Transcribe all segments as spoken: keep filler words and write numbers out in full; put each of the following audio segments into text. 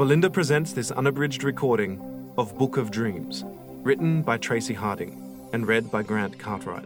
Belinda presents this unabridged recording of Book of Dreams, written by Tracy Harding and read by Grant Cartwright.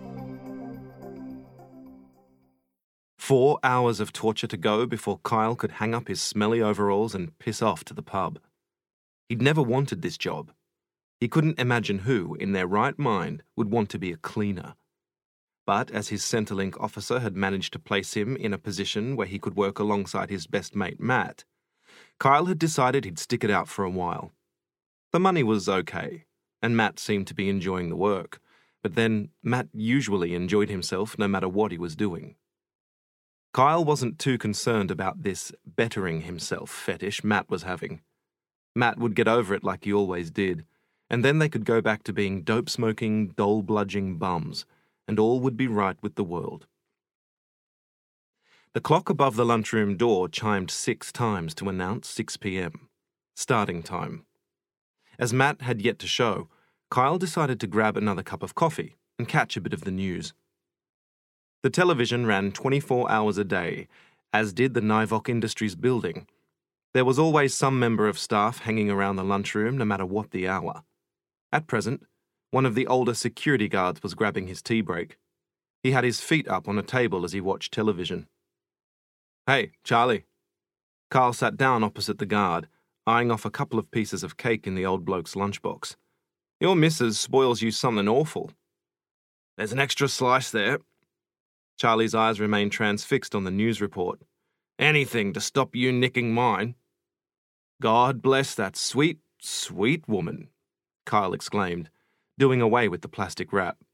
Four hours of torture to go before Kyle could hang up his smelly overalls and piss off to the pub. He'd never wanted this job. He couldn't imagine who, in their right mind, would want to be a cleaner. But as his Centrelink officer had managed to place him in a position where he could work alongside his best mate Matt, Kyle had decided he'd stick it out for a while. The money was okay, and Matt seemed to be enjoying the work, but then Matt usually enjoyed himself no matter what he was doing. Kyle wasn't too concerned about this bettering himself fetish Matt was having. Matt would get over it like he always did, and then they could go back to being dope-smoking, dole-bludging bums, and all would be right with the world. The clock above the lunchroom door chimed six times to announce six p.m. starting time. As Matt had yet to show, Kyle decided to grab another cup of coffee and catch a bit of the news. The television ran twenty-four hours a day, as did the Nivok Industries building. There was always some member of staff hanging around the lunchroom no matter what the hour. At present, one of the older security guards was grabbing his tea break. He had his feet up on a table as he watched television. "Hey, Charlie." Kyle sat down opposite the guard, eyeing off a couple of pieces of cake in the old bloke's lunchbox. "Your missus spoils you something awful." "There's an extra slice there." Charlie's eyes remained transfixed on the news report. "Anything to stop you nicking mine." "God bless that sweet, sweet woman," Kyle exclaimed, doing away with the plastic wrap.